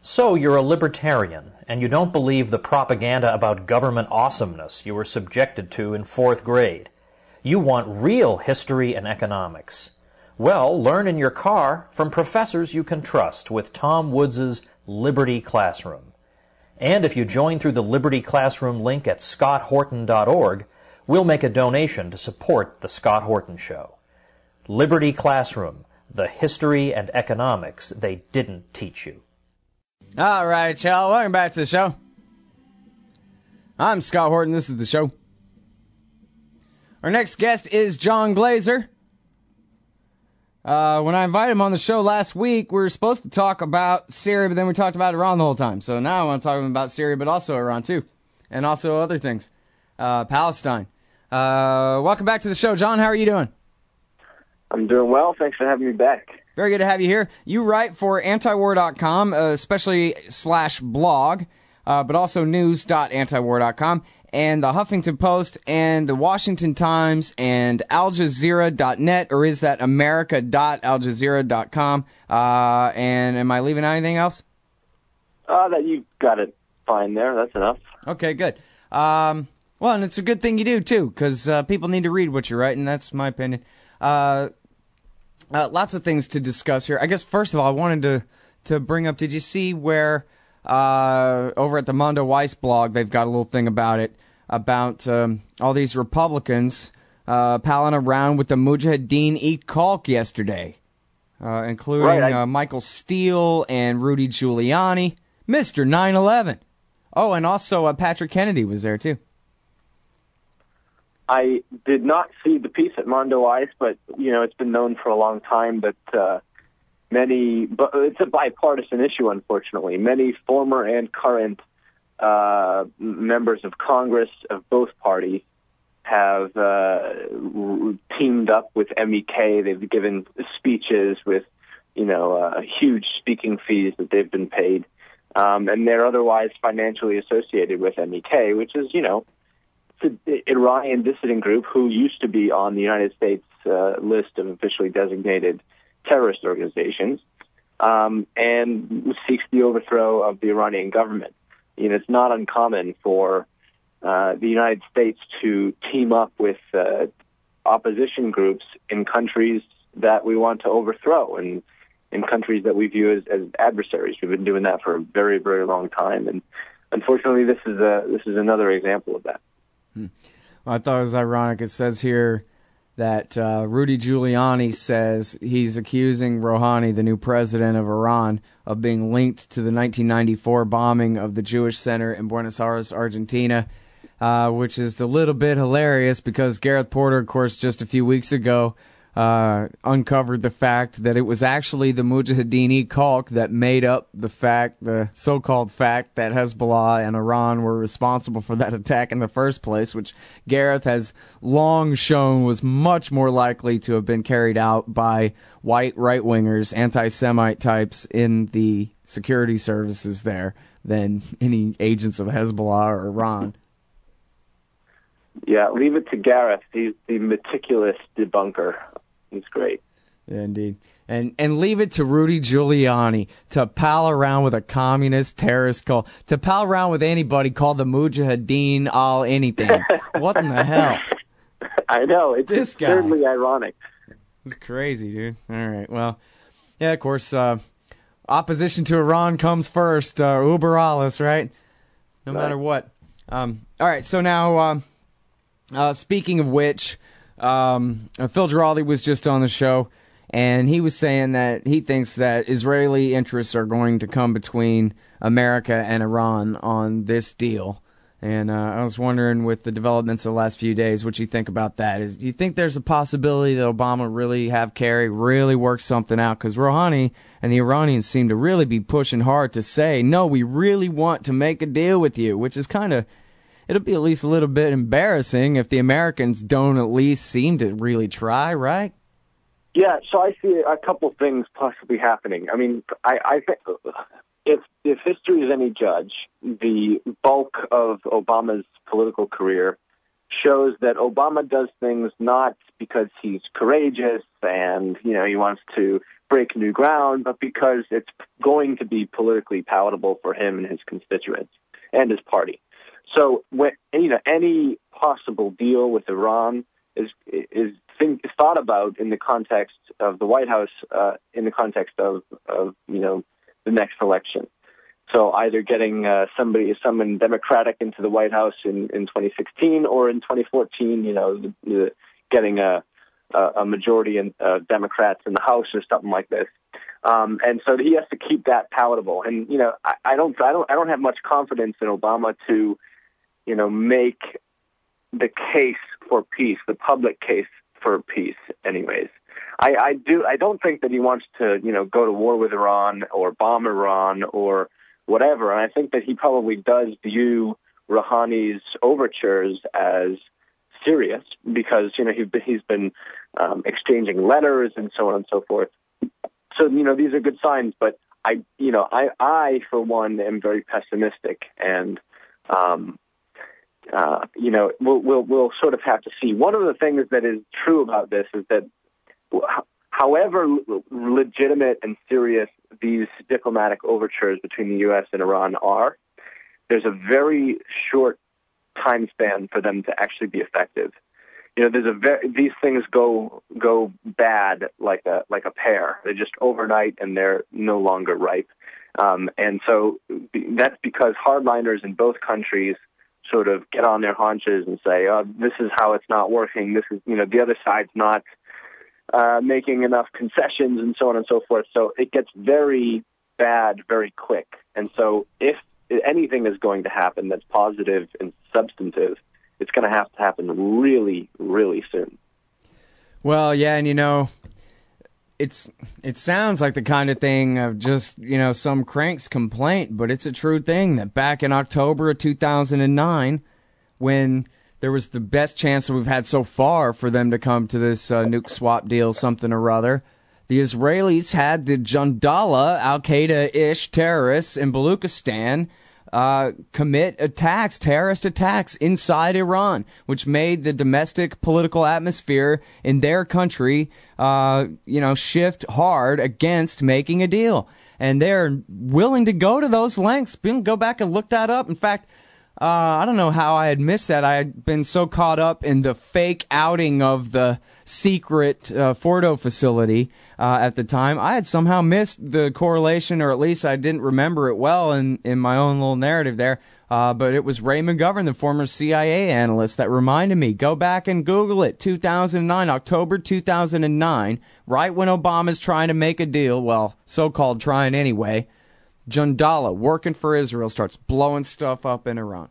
So you're a libertarian, and you don't believe the propaganda about government awesomeness you were subjected to in 4th grade. You want real history and economics. Well, learn in your car from professors you can trust with Tom Woods' Liberty Classroom. And if you join through the Liberty Classroom link at scotthorton.org, we'll make a donation to support The Scott Horton Show. Liberty Classroom, the history and economics they didn't teach you. All right, y'all. Welcome back to the show. I'm Scott Horton. This is the show. Our next guest is John Glazer. When I invited him on the show last week, we were supposed to talk about Syria, but then we talked about Iran the whole time. So now I want to talk about Syria, but also Iran too. And also other things. Palestine. Welcome back to the show, John. How are you doing? I'm doing well. Thanks for having me back. Very good to have you here. You write for antiwar.com, especially /blog, but also news.antiwar.com, and the Huffington Post, and the Washington Times, and aljazeera.net, or is that america.aljazeera.com? And am I leaving out anything else? That you got it fine there. That's enough. Okay, good. Well, and it's a good thing you do, too, because people need to read what you write, and that's my opinion. Lots of things to discuss here. I guess, first of all, I wanted to bring up, did you see where over at the Mondo Weiss blog, they've got a little thing about it, about all these Republicans palling around with the Mujahideen-e-Khalq yesterday, including Michael Steele and Rudy Giuliani, Mr. 9/11. Oh, and also Patrick Kennedy was there, too. I did not see the piece at Mondo Ice, but, it's been known for a long time that but it's a bipartisan issue, unfortunately. Many former and current members of Congress of both parties have teamed up with MEK. They've given speeches with, huge speaking fees that they've been paid. And they're otherwise financially associated with MEK, which is, the Iranian dissident group who used to be on the United States list of officially designated terrorist organizations, and seeks the overthrow of the Iranian government. It's not uncommon for the United States to team up with opposition groups in countries that we want to overthrow and in countries that we view as adversaries. We've been doing that for a very, very long time, and unfortunately, this is another example of that. Well, I thought it was ironic. It says here that Rudy Giuliani says he's accusing Rouhani, the new president of Iran, of being linked to the 1994 bombing of the Jewish Center in Buenos Aires, Argentina, which is a little bit hilarious because Gareth Porter, of course, just a few weeks ago, uncovered the fact that it was actually the Mujahideen-e-Khalq that made up the so-called fact that Hezbollah and Iran were responsible for that attack in the first place, which Gareth has long shown was much more likely to have been carried out by white right-wingers, anti-Semite types in the security services there than any agents of Hezbollah or Iran. Yeah, leave it to Gareth. He's the meticulous debunker. He's great. Yeah, indeed. And leave it to Rudy Giuliani to pal around with a communist terrorist called, to pal around with anybody called the Mujahideen all anything. What in the hell? I know. It's this guy. Absurdly ironic. It's crazy, dude. All right. Well, yeah, of course, opposition to Iran comes first. Uber alles, right? No matter what. All right. So now, speaking of which, Phil Giraldi was just on the show, and he was saying that he thinks that Israeli interests are going to come between America and Iran on this deal. And I was wondering, with the developments of the last few days, what you think about that. Do you think there's a possibility that Obama really have Kerry really work something out? Because Rouhani and the Iranians seem to really be pushing hard to say, no, we really want to make a deal with you, which is kind of, it'll be at least a little bit embarrassing if the Americans don't at least seem to really try, right? Yeah, so I see a couple things possibly happening. I mean, I think if history is any judge, the bulk of Obama's political career shows that Obama does things not because he's courageous and, he wants to break new ground, but because it's going to be politically palatable for him and his constituents and his party. So any possible deal with Iran is thought about in the context of the White House, in the context of the next election. So either getting someone Democratic into the White House in 2016, or in 2014, getting a majority in Democrats in the House or something like this. And so he has to keep that palatable. And I don't have much confidence in Obama to make the case for peace, the public case for peace. Anyways, I don't think that he wants to go to war with Iran or bomb Iran or whatever. And I think that he probably does view Rouhani's overtures as serious because he's been exchanging letters and so on and so forth. So these are good signs, but I for one am very pessimistic, and we'll sort of have to see. One of the things that is true about this is that however legitimate and serious these diplomatic overtures between the U.S. and Iran are, there's a very short time span for them to actually be effective. These things go bad like a pear. They're just overnight and they're no longer ripe. And so that's because hardliners in both countries sort of get on their haunches and say, "Oh, this is how it's not working. This is the other side's not making enough concessions," and so on and so forth. So it gets very bad very quick. And so if anything is going to happen that's positive and substantive, it's going to happen really, really soon. Well, yeah, and it sounds like the kind of thing of just, some crank's complaint, but it's a true thing that back in October of 2009, when there was the best chance that we've had so far for them to come to this nuke swap deal, something or other, the Israelis had the Jandala, Al-Qaeda-ish terrorists in Baluchistan commit terrorist attacks inside Iran, which made the domestic political atmosphere in their country, shift hard against making a deal. And they're willing to go to those lengths. Go back and look that up. In fact, I don't know how I had missed that. I had been so caught up in the fake outing of the secret Fordo facility at the time. I had somehow missed the correlation, or at least I didn't remember it well in my own little narrative there. But it was Ray McGovern, the former CIA analyst, that reminded me. Go back and Google it. 2009, October 2009, right when Obama's trying to make a deal. Well, so-called trying anyway. Jandala, working for Israel, starts blowing stuff up in Iran.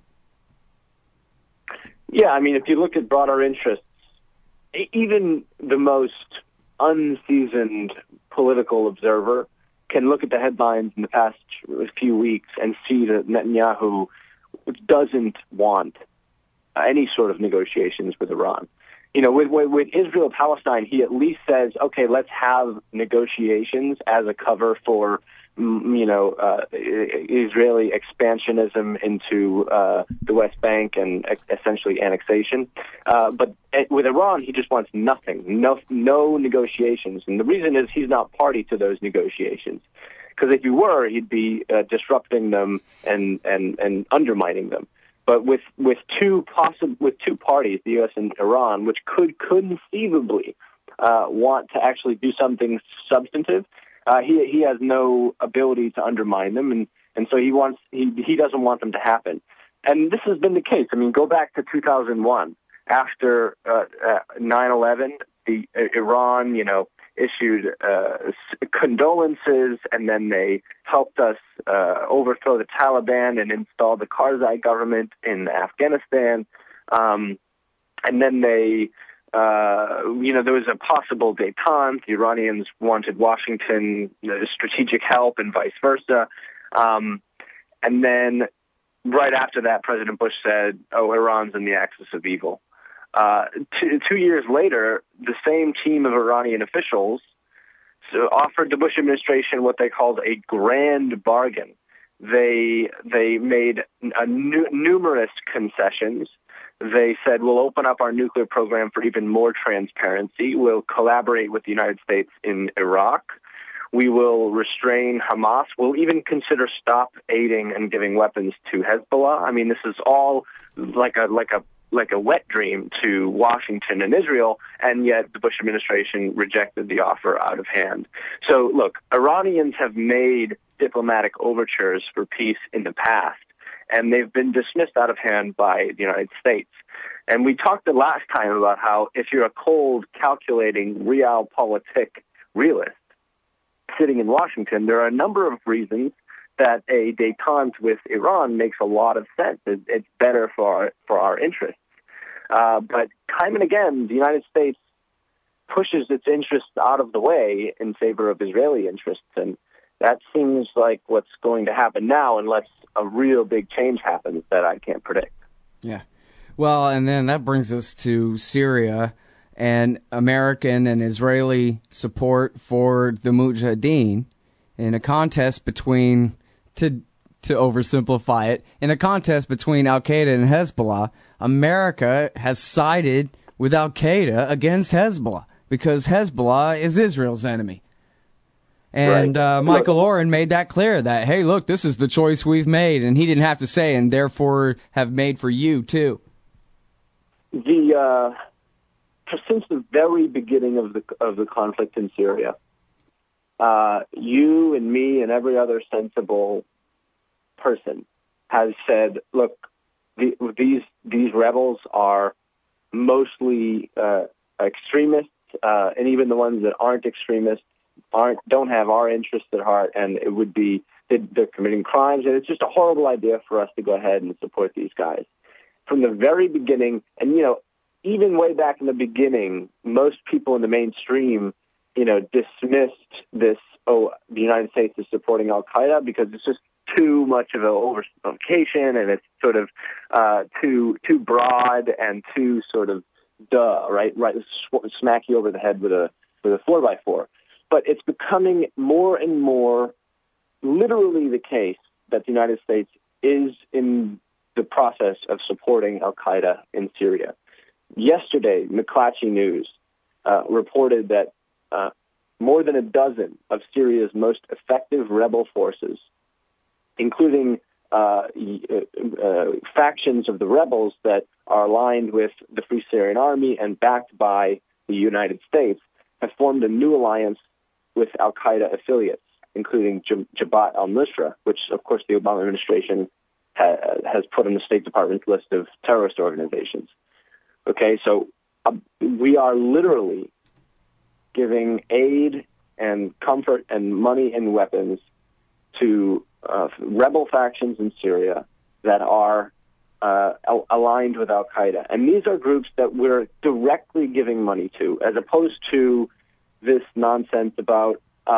Yeah, I mean, if you look at broader interests, even the most unseasoned political observer can look at the headlines in the past few weeks and see that Netanyahu doesn't want any sort of negotiations with Iran. With Israel-Palestine, he at least says, okay, let's have negotiations as a cover for Israeli expansionism into the West Bank and essentially annexation. But with Iran, he just wants nothing, no negotiations. And the reason is he's not party to those negotiations. Because if he were, he'd be disrupting them and undermining them. But with two parties, the U.S. and Iran, which could conceivably want to actually do something substantive, he has no ability to undermine them, and so he doesn't want them to happen. And this has been the case. I mean, go back to 2001 after 9/11, Iran, issued condolences, and then they helped us overthrow the Taliban and install the Karzai government in Afghanistan. And then they, there was a possible détente. The Iranians wanted Washington strategic help and vice versa. And then right after that, President Bush said, "Oh, Iran's in the axis of evil." 2 years later, the same team of Iranian officials offered the Bush administration what they called a grand bargain. They made numerous concessions. They said, we'll open up our nuclear program for even more transparency. We'll collaborate with the United States in Iraq. We will restrain Hamas. We'll even consider stop aiding and giving weapons to Hezbollah. I mean, this is all like a wet dream to Washington and Israel, and yet the Bush administration rejected the offer out of hand. So, look, Iranians have made diplomatic overtures for peace in the past, and they've been dismissed out of hand by the United States. And we talked the last time about how if you're a cold, calculating, realpolitik realist sitting in Washington, there are a number of reasons that a détente with Iran makes a lot of sense. It's better for our interests. But time and again, the United States pushes its interests out of the way in favor of Israeli interests, and that seems like what's going to happen now unless a real big change happens that I can't predict. Yeah. Well, and then that brings us to Syria and American and Israeli support for the Mujahideen in a contest between, to oversimplify it, in a contest between Al-Qaeda and Hezbollah. America has sided with Al-Qaeda against Hezbollah because Hezbollah is Israel's enemy. And Michael Oren made that clear that, hey, look, this is the choice we've made, and he didn't have to say, and therefore have made for you, too. Since the very beginning of the conflict in Syria, you and me and every other sensible person has said, look, these rebels are mostly extremists, and even the ones that aren't extremists don't have our interests at heart, and it would be they're committing crimes, and it's just a horrible idea for us to go ahead and support these guys. From the very beginning, and even way back in the beginning, most people in the mainstream, dismissed this, the United States is supporting Al-Qaeda because it's just too much of an oversimplification, and it's sort of too broad and too sort of right, smack you over the head with a 4x4. But it's becoming more and more literally the case that the United States is in the process of supporting Al-Qaeda in Syria. Yesterday, McClatchy News reported that more than a dozen of Syria's most effective rebel forces, including factions of the rebels that are aligned with the Free Syrian Army and backed by the United States, have formed a new alliance with Al-Qaeda affiliates, including Jabhat al-Nusra, which, of course, the Obama administration has put on the State Department's list of terrorist organizations. Okay, so we are literally giving aid and comfort and money and weapons to rebel factions in Syria that are aligned with Al-Qaeda. And these are groups that we're directly giving money to, as opposed to this nonsense about,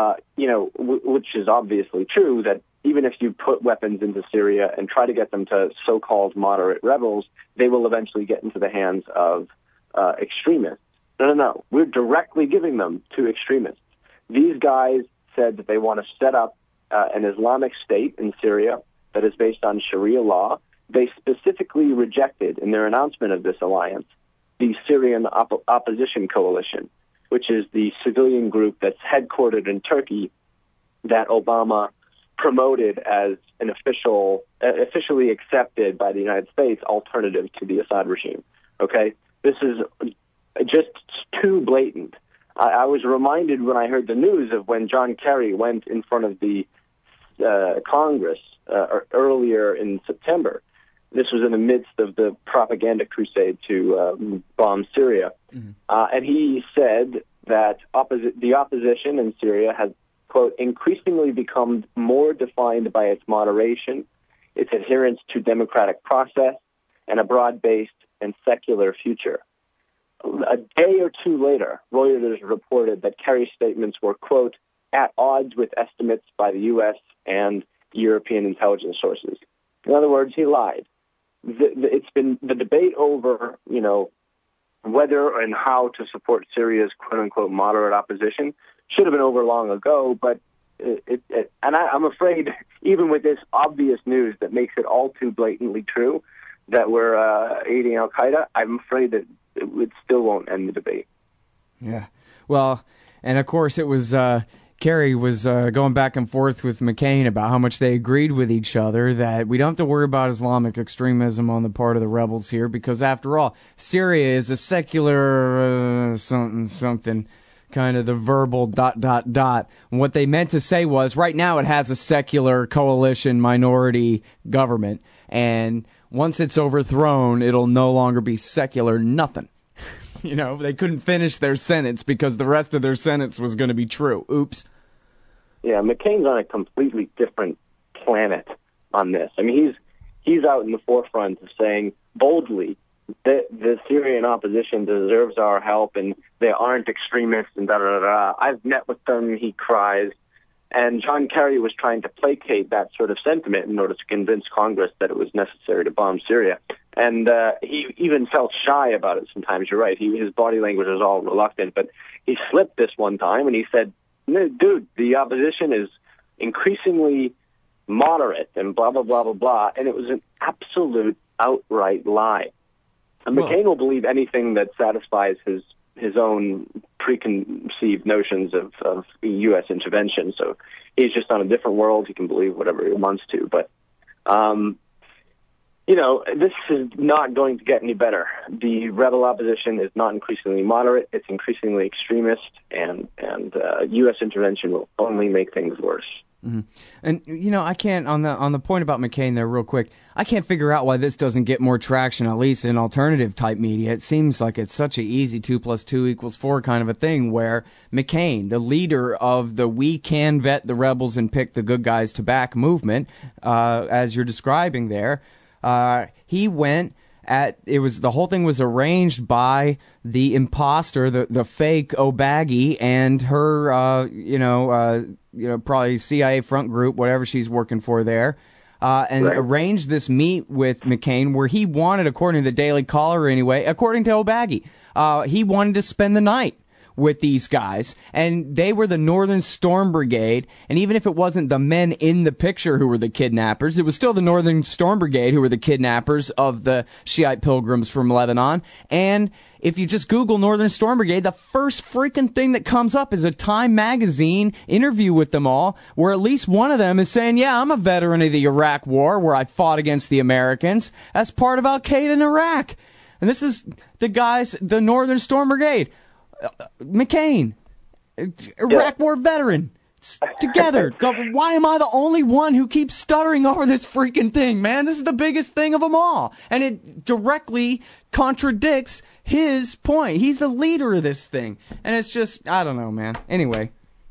which is obviously true, that even if you put weapons into Syria and try to get them to so-called moderate rebels, they will eventually get into the hands of extremists. No. We're directly giving them to extremists. These guys said that they want to set up an Islamic State in Syria that is based on Sharia law. They specifically rejected, in their announcement of this alliance, the Syrian Opposition Coalition, which is the civilian group that's headquartered in Turkey that Obama promoted as an officially accepted by the United States alternative to the Assad regime. Okay? This is just too blatant. I was reminded when I heard the news of when John Kerry went in front of the Congress earlier in September. This was in the midst of the propaganda crusade to bomb Syria. Mm-hmm. And he said that the opposition in Syria has, quote, increasingly become more defined by its moderation, its adherence to democratic process, and a broad-based and secular future. A day or two later, Reuters reported that Kerry's statements were, quote, at odds with estimates by the U.S. and European intelligence sources. In other words, he lied. It's been the debate over, whether and how to support Syria's quote-unquote moderate opposition should have been over long ago, but I'm afraid, even with this obvious news that makes it all too blatantly true, that we're aiding Al-Qaeda, I'm afraid that it still won't end the debate. Yeah. Well, and of course it was Kerry was going back and forth with McCain about how much they agreed with each other, that we don't have to worry about Islamic extremism on the part of the rebels here, because after all, Syria is a secular something, kind of the verbal ... And what they meant to say was, right now it has a secular coalition minority government, and once it's overthrown, it'll no longer be secular nothing. You know, they couldn't finish their sentence because the rest of their sentence was going to be true. Oops. Yeah, McCain's on a completely different planet on this. I mean, he's out in the forefront of saying boldly that the Syrian opposition deserves our help and they aren't extremists and da-da-da-da. I've met with them, he cries. And John Kerry was trying to placate that sort of sentiment in order to convince Congress that it was necessary to bomb Syria. And he even felt shy about it sometimes. You're right. His body language was all reluctant. But he slipped this one time and he said, dude, the opposition is increasingly moderate and blah, blah, blah, blah, blah. And it was an absolute outright lie. And McCain will believe anything that satisfies his own preconceived notions of U.S. intervention. So he's just on a different world. He can believe whatever he wants to. But, this is not going to get any better. The rebel opposition is not increasingly moderate. It's increasingly extremist, and U.S. intervention will only make things worse. Mm-hmm. And, I can't, on the point about McCain there real quick, I can't figure out why this doesn't get more traction, at least in alternative type media. It seems like it's such an easy 2 + 2 = 4 kind of a thing, where McCain, the leader of the we can vet the rebels and pick the good guys to back movement, as you're describing there, he went the whole thing was arranged by the imposter, the fake O'Baggy, and her, probably CIA front group, whatever she's working for there, and right. Arranged this meet with McCain where he wanted, according to the Daily Caller anyway, according to O'Baggy, he wanted to spend the night with these guys, and they were the Northern Storm Brigade, and even if it wasn't the men in the picture who were the kidnappers, it was still the Northern Storm Brigade who were the kidnappers of the Shiite pilgrims from Lebanon. And if you just Google Northern Storm Brigade, the first freaking thing that comes up is a Time magazine interview with them all, where at least one of them is saying, yeah, I'm a veteran of the Iraq War, where I fought against the Americans as part of Al-Qaeda in Iraq. And this is the guys, the Northern Storm Brigade. McCain, Iraq War veteran, together. Why am I the only one who keeps stuttering over this freaking thing, man? This is the biggest thing of them all. And it directly contradicts his point. He's the leader of this thing. And it's just, I don't know, man. Anyway.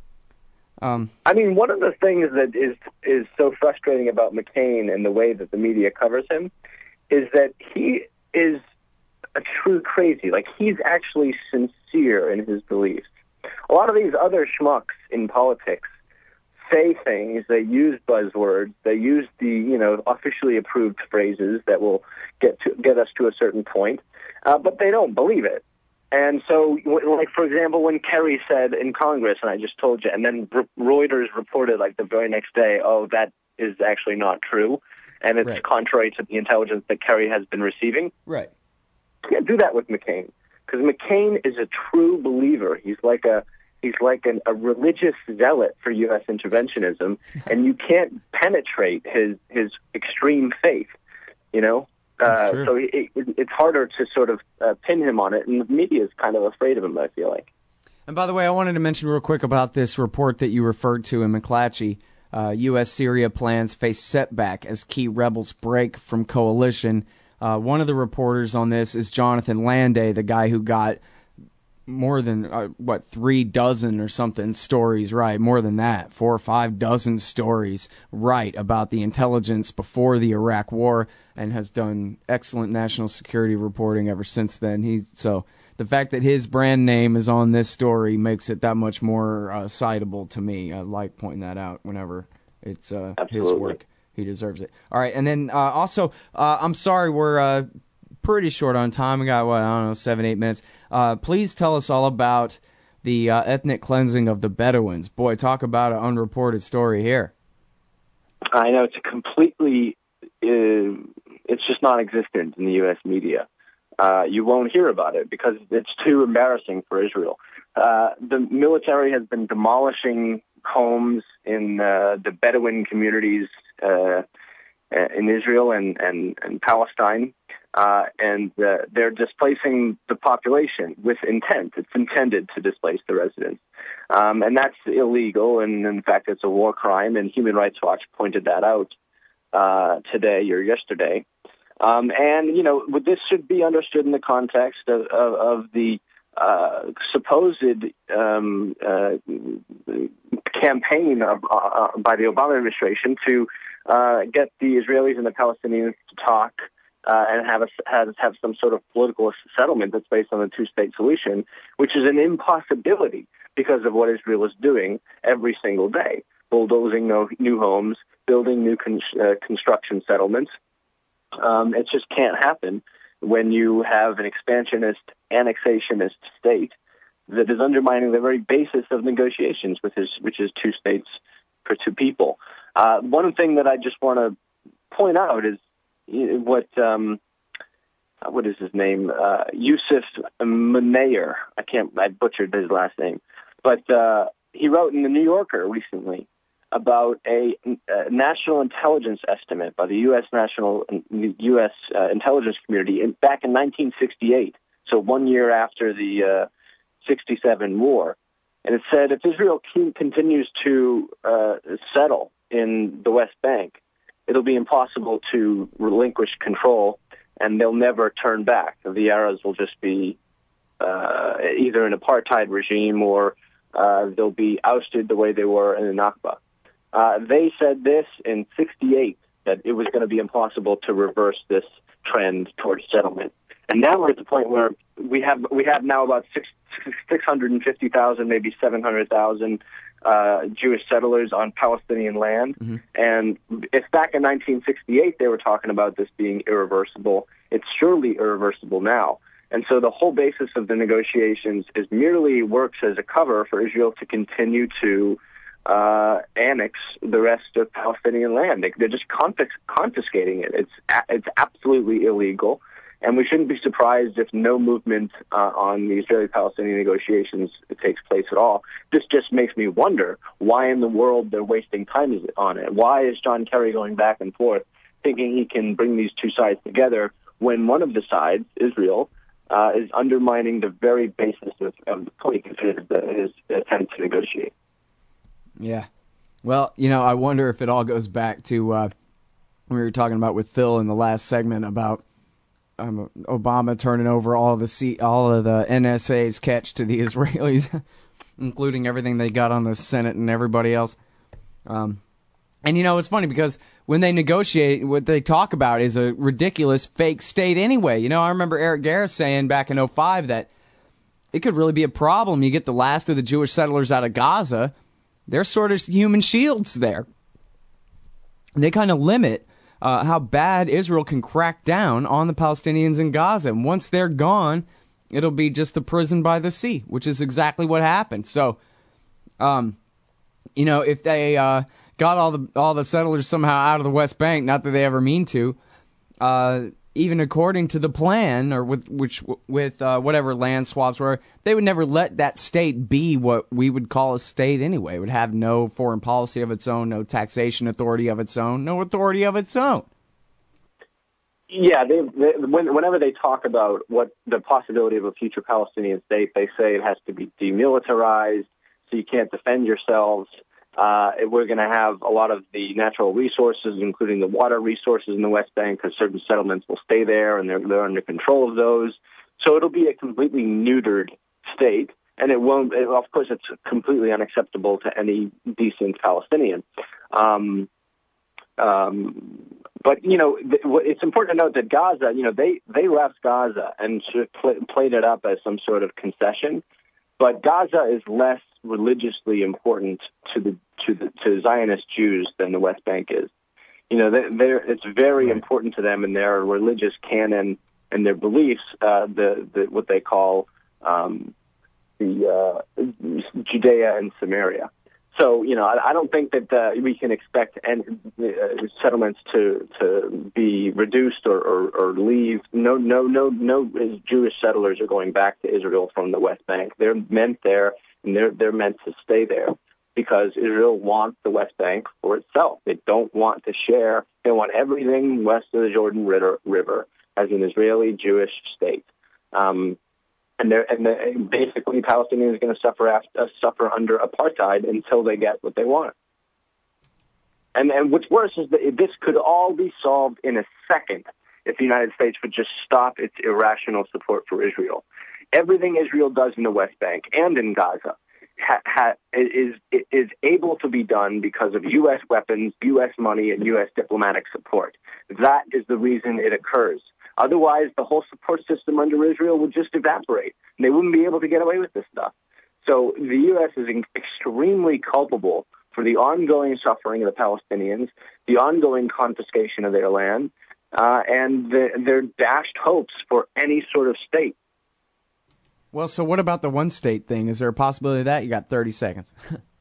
One of the things that is so frustrating about McCain and the way that the media covers him is that he is a true crazy. Like, he's actually sincere in his beliefs. A lot of these other schmucks in politics say things, they use buzzwords, they use the, officially approved phrases that will get us to a certain point, but they don't believe it. And so, like, for example, when Kerry said in Congress, and I just told you, and then Reuters reported, like, the very next day, oh, that is actually not true, and it's right. Contrary to the intelligence that Kerry has been receiving. Right. You can't do that with McCain, because McCain is a true believer. He's like a religious zealot for U.S. interventionism, and you can't penetrate his extreme faith, So it's harder to sort of pin him on it, and the media is kind of afraid of him, I feel like. And by the way, I wanted to mention real quick about this report that you referred to in McClatchy. U.S. Syria plans face setback as key rebels break from coalition. One of the reporters on this is Jonathan Landay, the guy who got more than, 3 dozen or something stories right, more than that, 4 or 5 dozen stories right about the intelligence before the Iraq War, and has done excellent national security reporting ever since then. So the fact that his brand name is on this story makes it that much more citable to me. I like pointing that out whenever it's his work. He deserves it. All right, and then also, I'm sorry, we're pretty short on time. We got, 7-8 minutes. Please tell us all about the ethnic cleansing of the Bedouins. Boy, talk about an unreported story here. I know, it's completely, it's just non-existent in the U.S. media. You won't hear about it because it's too embarrassing for Israel. The military has been demolishing homes in the Bedouin communities in Israel and Palestine, and they're displacing the population with intent. It's intended to displace the residents, and that's illegal, and in fact it's a war crime, and Human Rights Watch pointed that out today or yesterday. And, this should be understood in the context of the supposed campaign by the Obama administration to get the Israelis and the Palestinians to talk and have some sort of political settlement that's based on a two-state solution, which is an impossibility because of what Israel is doing every single day, bulldozing new homes, building new construction settlements. It just can't happen when you have an expansionist, annexationist state that is undermining the very basis of negotiations, which is two states for two people. One thing that I just want to point out is what is his name? Yusuf Munayyer. I butchered his last name, but he wrote in the New Yorker recently about a national intelligence estimate by the U.S. intelligence community back in 1968, so 1 year after the 67 war. And it said if Israel continues to settle in the West Bank, it'll be impossible to relinquish control, and they'll never turn back. The Arabs will just be either an apartheid regime or they'll be ousted the way they were in the Nakba. They said this in 68, that it was going to be impossible to reverse this trend towards settlement. And now we're at the point where we have now about 650,000, maybe 700,000 Jewish settlers on Palestinian land. Mm-hmm. And if back in 1968 they were talking about this being irreversible, it's surely irreversible now. And so the whole basis of the negotiations merely works as a cover for Israel to continue to annex the rest of Palestinian land. They're just confiscating it. It's absolutely illegal, and we shouldn't be surprised if no movement on the Israeli-Palestinian negotiations takes place at all. This just makes me wonder why in the world they're wasting time on it. Why is John Kerry going back and forth thinking he can bring these two sides together when one of the sides, Israel, is undermining the very basis of the point his attempt to negotiate? Yeah. Well, I wonder if it all goes back to we were talking about with Phil in the last segment about Obama turning over all of the NSA's catch to the Israelis, including everything they got on the Senate and everybody else. And it's funny because when they negotiate, what they talk about is a ridiculous fake state anyway. I remember Eric Garris saying back in 2005 that it could really be a problem. You get the last of the Jewish settlers out of Gaza. They're sort of human shields there. They kind of limit how bad Israel can crack down on the Palestinians in Gaza. And once they're gone, it'll be just the prison by the sea, which is exactly what happened. So, if they got all the settlers somehow out of the West Bank, not that they ever mean to, even according to the plan, or with whatever land swaps were, they would never let that state be what we would call a state anyway. It would have no foreign policy of its own, no taxation authority of its own, no authority of its own. Yeah, whenever they talk about what the possibility of a future Palestinian state, they say it has to be demilitarized, so you can't defend yourselves. We're going to have a lot of the natural resources, including the water resources in the West Bank, because certain settlements will stay there, and they're under control of those. So it'll be a completely neutered state, and it won't. Of course, it's completely unacceptable to any decent Palestinian. But it's important to note that Gaza, they left Gaza and played it up as some sort of concession. But Gaza is less religiously important to Zionist Jews than the West Bank is. It's very important to them in their religious canon and their beliefs. What they call the Judea and Samaria. So I don't think that we can expect any settlements to be reduced or leave. No Jewish settlers are going back to Israel from the West Bank. They're meant there, and they're meant to stay there. because Israel wants the West Bank for itself. They don't want to share. They want everything west of the Jordan River as an Israeli Jewish state. Basically, Palestinians are going to suffer under apartheid until they get what they want. And what's worse is that this could all be solved in a second if the United States would just stop its irrational support for Israel. Everything Israel does in the West Bank and in Gaza is able to be done because of U.S. weapons, U.S. money, and U.S. diplomatic support. That is the reason it occurs. Otherwise, the whole support system under Israel would just evaporate, and they wouldn't be able to get away with this stuff. So the U.S. is extremely culpable for the ongoing suffering of the Palestinians, the ongoing confiscation of their land, and their dashed hopes for any sort of state. Well, so what about the one-state thing? Is there a possibility of that? You got 30 seconds.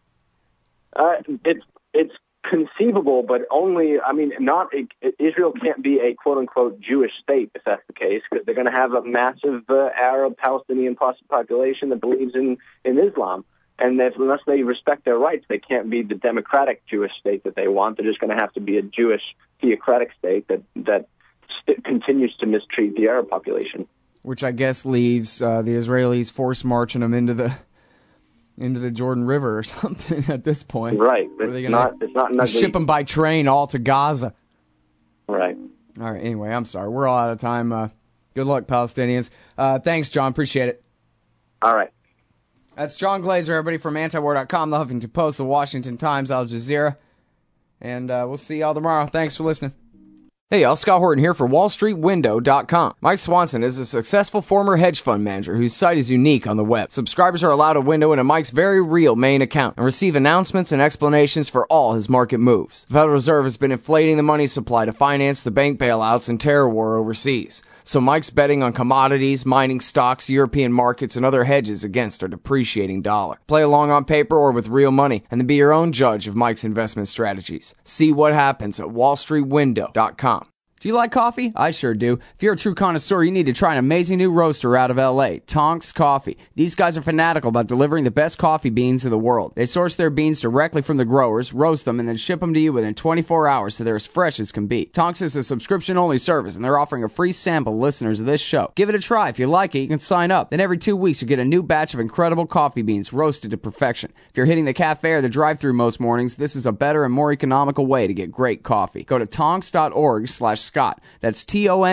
It's conceivable, but only, Israel can't be a quote-unquote Jewish state if that's the case, because they're going to have a massive Arab Palestinian population that believes in Islam. And unless they respect their rights, they can't be the democratic Jewish state that they want. They're just going to have to be a Jewish theocratic state that continues to mistreat the Arab population. Which I guess leaves the Israelis force marching them into the Jordan River or something at this point. Right. It's not ship them by train all to Gaza. Right. All right. Anyway, I'm sorry. We're all out of time. Good luck, Palestinians. Thanks, John. Appreciate it. All right. That's John Glazer, everybody, from antiwar.com, the Huffington Post, the Washington Times, Al Jazeera. And we'll see y'all tomorrow. Thanks for listening. Hey y'all, Scott Horton here for WallStreetWindow.com. Mike Swanson is a successful former hedge fund manager whose site is unique on the web. Subscribers are allowed a window into Mike's very real main account and receive announcements and explanations for all his market moves. The Federal Reserve has been inflating the money supply to finance the bank bailouts and terror war overseas. So Mike's betting on commodities, mining stocks, European markets, and other hedges against our depreciating dollar. Play along on paper or with real money, and then be your own judge of Mike's investment strategies. See what happens at WallStreetWindow.com. Do you like coffee? I sure do. If you're a true connoisseur, you need to try an amazing new roaster out of LA, Tonks Coffee. These guys are fanatical about delivering the best coffee beans in the world. They source their beans directly from the growers, roast them, and then ship them to you within 24 hours so they're as fresh as can be. Tonks is a subscription-only service, and they're offering a free sample to listeners of this show. Give it a try. If you like it, you can sign up. Then every 2 weeks, you get a new batch of incredible coffee beans roasted to perfection. If you're hitting the cafe or the drive-thru most mornings, this is a better and more economical way to get great coffee. Go to tonks.org/Scott. That's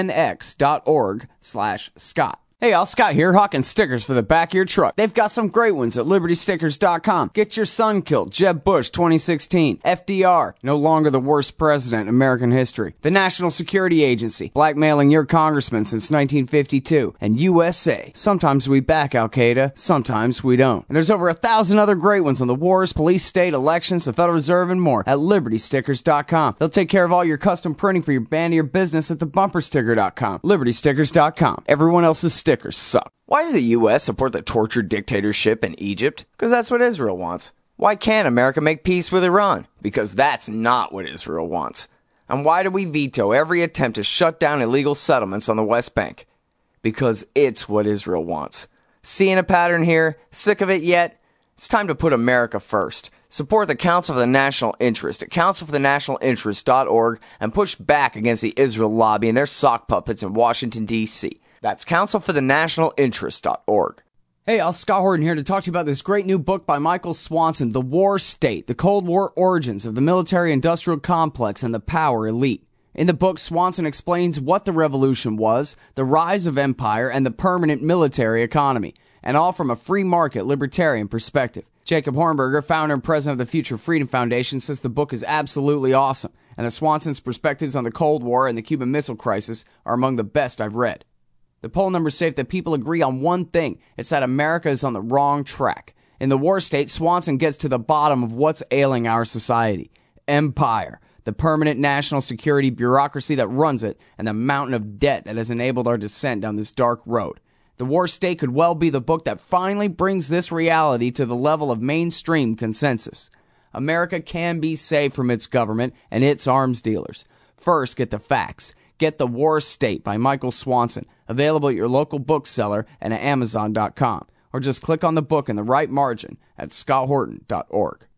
tonx.org/Scott. Hey, y'all, Scott here, hawking stickers for the back of your truck. They've got some great ones at LibertyStickers.com. Get your son killed, Jeb Bush 2016. FDR, no longer the worst president in American history. The National Security Agency, blackmailing your congressman since 1952. And USA, sometimes we back Al-Qaeda, sometimes we don't. And there's over 1,000 other great ones on the wars, police, state, elections, the Federal Reserve, and more at LibertyStickers.com. They'll take care of all your custom printing for your band or your business at TheBumperSticker.com. LibertyStickers.com. Everyone else's stickers suck. Why does the U.S. support the tortured dictatorship in Egypt? Because that's what Israel wants. Why can't America make peace with Iran? Because that's not what Israel wants. And why do we veto every attempt to shut down illegal settlements on the West Bank? Because it's what Israel wants. Seeing a pattern here? Sick of it yet? It's time to put America first. Support the Council for the National Interest at councilforthenationalinterest.org and push back against the Israel lobby and their sock puppets in Washington, D.C. That's councilforthenationalinterest.org. Hey, I'm Scott Horton here to talk to you about this great new book by Michael Swanson, The War State, The Cold War Origins of the Military-Industrial Complex and the Power Elite. In the book, Swanson explains what the revolution was, the rise of empire, and the permanent military economy, and all from a free market libertarian perspective. Jacob Hornberger, founder and president of the Future Freedom Foundation, says the book is absolutely awesome, and that Swanson's perspectives on the Cold War and the Cuban Missile Crisis are among the best I've read. The poll numbers say that people agree on one thing. It's that America is on the wrong track. In The War State, Swanson gets to the bottom of what's ailing our society. Empire, the permanent national security bureaucracy that runs it, and the mountain of debt that has enabled our descent down this dark road. The War State could well be the book that finally brings this reality to the level of mainstream consensus. America can be saved from its government and its arms dealers. First, get the facts. Get The War State by Michael Swanson, available at your local bookseller and at Amazon.com. Or just click on the book in the right margin at scotthorton.org.